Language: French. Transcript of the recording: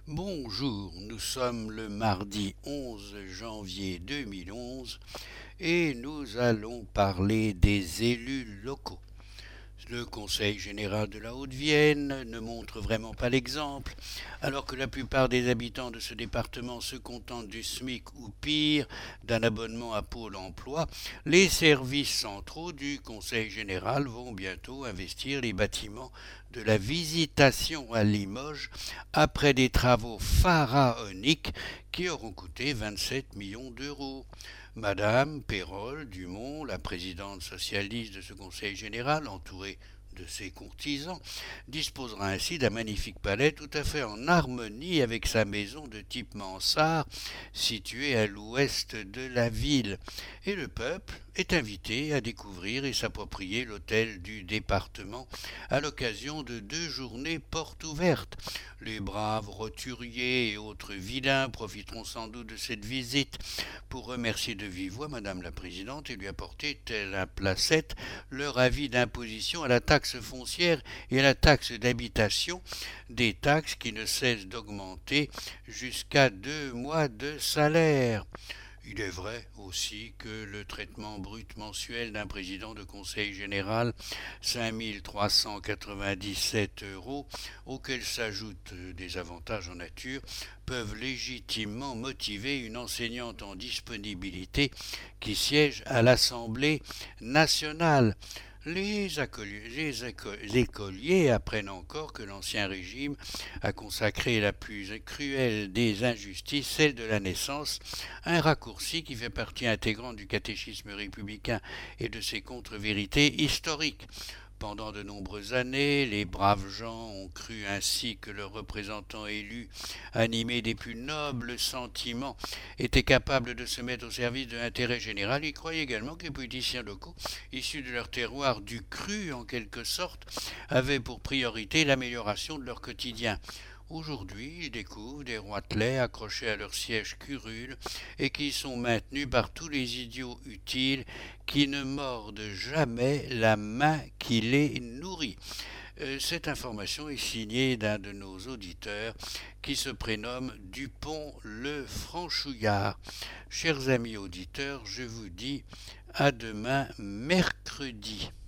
Bonjour, nous sommes le mardi 11 janvier 2011 et nous allons parler des élus locaux. Le Conseil général de la Haute-Vienne ne montre vraiment pas l'exemple, alors que la plupart des habitants de ce département se contentent du SMIC ou pire, d'un abonnement à Pôle emploi. Les services centraux du Conseil général vont bientôt investir les bâtiments de la Visitation à Limoges après des travaux pharaoniques qui auront coûté 27 millions d'euros. Madame Pérol Dumont, la présidente socialiste de ce conseil général, entourée de ses courtisans, disposera ainsi d'un magnifique palais tout à fait en harmonie avec sa maison de type mansard située à l'ouest de la ville. Et le peuple est invité à découvrir et s'approprier l'hôtel du département à l'occasion de 2 journées portes ouvertes. Les braves roturiers et autres vilains profiteront sans doute de cette visite pour remercier de vive voix Madame la Présidente et lui apporter, tel un placette, leur avis d'imposition à la taxe foncière et à la taxe d'habitation, des taxes qui ne cessent d'augmenter jusqu'à 2 mois de salaire. Il est vrai aussi que le traitement brut mensuel d'un président de conseil général, 5 397 euros, auxquels s'ajoutent des avantages en nature, peuvent légitimement motiver une enseignante en disponibilité qui siège à l'Assemblée nationale. Les écoliers apprennent encore que l'Ancien Régime a consacré la plus cruelle des injustices, celle de la naissance, un raccourci qui fait partie intégrante du catéchisme républicain et de ses contre-vérités historiques. Pendant de nombreuses années, les braves gens ont cru ainsi que leurs représentants élus, animés des plus nobles sentiments, étaient capables de se mettre au service de l'intérêt général. Ils croyaient également que les politiciens locaux, issus de leur terroir du cru en quelque sorte, avaient pour priorité l'amélioration de leur quotidien. Aujourd'hui, ils découvrent des roitelets accrochés à leur siège curule et qui sont maintenus par tous les idiots utiles qui ne mordent jamais la main qui les nourrit. Cette information est signée d'un de nos auditeurs qui se prénomme Dupont le Franchouillard. Chers amis auditeurs, je vous dis à demain mercredi.